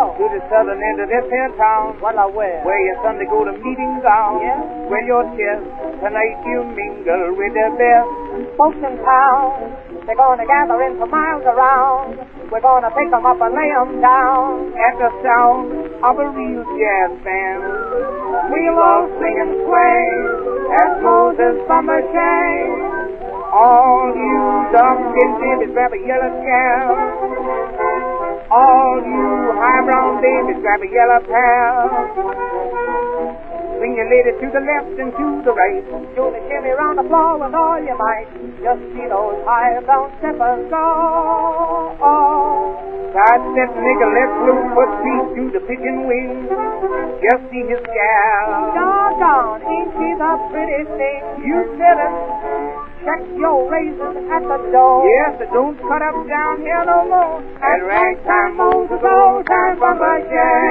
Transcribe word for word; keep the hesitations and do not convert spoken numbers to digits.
on? To the southern end of this here town. Well, I where? Where your Sunday go to meetings on. Yeah? Where your chest, tonight you mingle with the best. Folks in town, they're gonna gather in for miles around. We're gonna pick 'em up and lay 'em down. At the sound of a real jazz band, we'll all sing and sway as Moses from a shame. All you dark-skinned babies, grab a yellow scale. All you high-brown babies, grab a yellow pair. Swing your lady to the left and to the right. Do the shimmy round the floor with all your might. Just see those high-brown steppers go. Oh. Side step nigga, let blue foot feet to the pigeon wing. Just see his gal. Doggone, ain't she the pretty thing? You said it. Check your raisins at the door. Yes, but don't cut up down here no more. At ragtime Moses, old time from a jazz.